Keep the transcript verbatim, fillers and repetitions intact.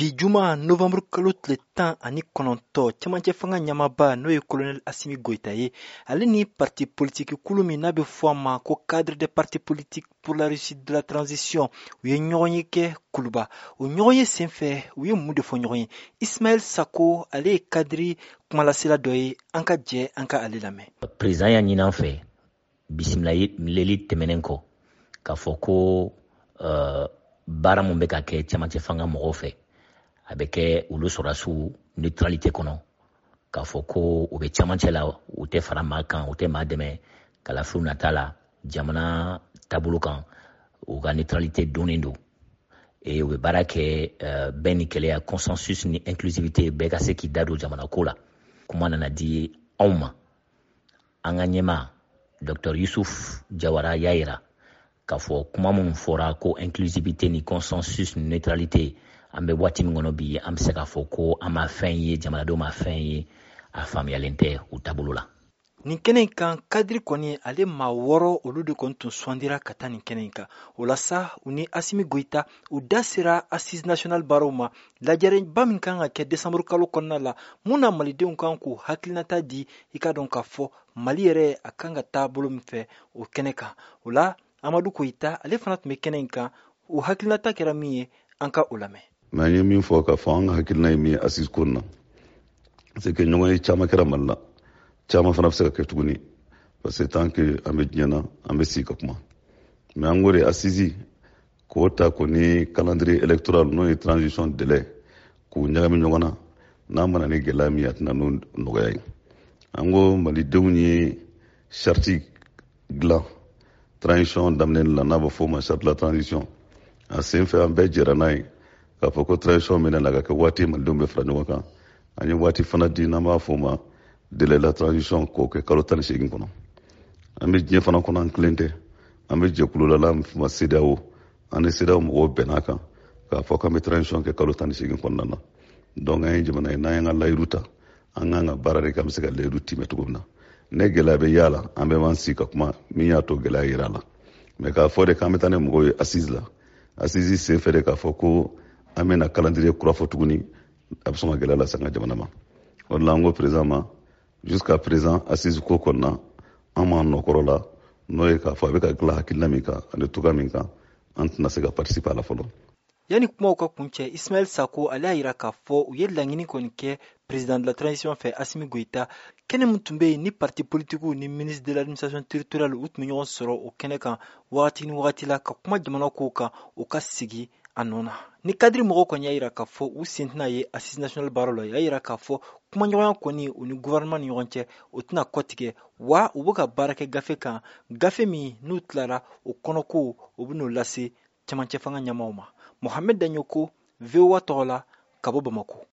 Bijuma novembre kalo tile tan ani kɔnɔntɔn cɛmancɛ fanga ɲamaba n'o ye colonel Assimi Goïta ye ale ni parti politique kulu min n'a bɛ fɔ a ma ko cadre des partis politiques pour la réussite de la transition u ye ɲɔgɔn ye kɛ Kuluba. O ɲɔgɔn ye senfɛ u ye mun de fɔ ɲɔgɔn ye? Ismaël Sako ale ye cadre kumalasela dɔ ye, an ka jɛ an ka ale lamɛn. Président y'a ɲini an fɛ bisimilali tɛmɛnen kɔ k'a fɔ ko uh, baara mun bɛ ka kɛ cɛmancɛ fanga mɔgɔw fɛ a bɛ kɛ olu sɔrɔdasiw neutralité kɔnɔ, k'a fɔ ko u bɛ cɛmancɛ la, u tɛ fara maa kan, u tɛ maa dɛmɛ kalafiliw nata la, jamana taabolo kan, u ka neutralité donnen don. Et u bɛ baara kɛ uh, bɛn ni kɛlɛya, consensus ni inclusivité, bɛɛ ka se k'i da don jamana ko la. Kuma nana di anw ma, an ka ɲɛma Docteur Yusuf Jawara y'a yira k'a fɔ kuma minnu fɔra ko inclusivité ni consensus ni neutralité an bɛ waati min kɔnɔ bi an bɛ se k'a fɔ ko an ma fɛn ye, jamanadenw ma fɛn ye, a faamuyalen tɛ u taabolo la. Nin kɛnɛ in kan kadiri kɔni ale maa wɔɔrɔ olu de kɔni tun sugandira ka taa nin kɛnɛ in kan. O la sa u ni Assimi Goïta u da sera assise national baaraw ma. Lajɛrɛba min kan ka kɛ décembre kalo kɔnɔna la, mun na malidenw kan k'u hakilinata di, i ka dɔn k'a fɔ Mali yɛrɛ a kan ka taa bolo min fɛ o kɛnɛ kan. O la Amadou Koïta ale fana tun bɛ kɛnɛ in kan, o hakilinata kɛra min ye an ka o lamɛn. Mais an ye min fɔ k'a fɔ an ka hakilina ye min ye assise ko na, c'est que ɲɔgɔn ye caman kɛra Mali la, caman fana bɛ se ka kɛ tuguni, parce que tant que an bɛ diɲɛ na an bɛ sigi ka kuma. Mais an ko de assise k'o ta ko ni calendrier électoral n'o ye transition délai k'u ɲagami ɲɔgɔn na, n'a mana ni gɛlɛya min ye a tɛna n'o nɔgɔya ye. An ko malidenw ye charte dilan transition daminɛ la n'a bɛ fɔ o ma charte de la transition, a sen fɛ an bɛɛ jɛra n'a ye k'a fɔ ko transition min na ka kɛ waati malidenw bɛ fara ɲɔgɔn kan. An ye waati fana di n'an b'a fɔ o ma délai la transition k'o kɛ kalo tan ni seegin kɔnɔ. An bɛ diɲɛ fana kɔnɔ an tilen tɛ, an bɛ jɛkulu la la ma C D E A O, an ni C D E A O mɔgɔw bɛn'a kan k'a fɔ k'an bɛ transition kɛ kalo tan ni seegin kɔnɔna na. Donc an ye jamana ye n'an y'an ka layiru ta, an kan ka baara de k'an bɛ se ka layiru timɛ cogo min na. Ne gɛlɛya bɛ y'a la an bɛ b'an sigi ka kuma min y'a to gɛlɛya yera la. Mais k'a fɔ de k'an bɛ taa ni mɔgɔw ye assise la, assise sen fɛ de k'a fɔ ko an bɛna calendrier kura fɔ tuguni, a bɛ sɔn ka gɛlɛya lase an ka jamana ma. O de la an ko président ma jusqu'à présent assise ko kɔnɔna an m'an nɔkɔrɔ la, n'o ye k'a fɔ a bɛ ka dilan hakilina min kan ani togoya min kan an tɛna se ka participer a la fɔlɔ. Yani kumaw ka kuncɛ, Ismaël Sako ale y'a yira k'a fɔ u ye laɲini kɔni kɛ président de la transition fɛ Assimi Goïta. Kɛnɛ min tun bɛ yen ni parti politiques ni ministre de l'administration territoriale u tun bɛ ɲɔgɔn sɔrɔ o kɛnɛ kan wagati ni wagati la ka kuma jamana kow kan u ka sigi a nɔ na. Ni kadiri mɔgɔw kɔni y'a yira k'a fɔ u sen tɛna ye assise national baaraw la, y'a yira k'a fɔ kumaɲɔgɔnya kɔni u ni gouvernement ni ɲɔgɔn cɛ o tɛna kɔtigɛ, wa u bɛ ka baara kɛ gafe kan, gafe min n'u tilara o kɔnɔ ko u bɛ n'o lase cɛmancɛ fanga ɲɛmaaw ma. Mohamed Danyoko, V O A tɔgɔ la, ka bɔ Bamako.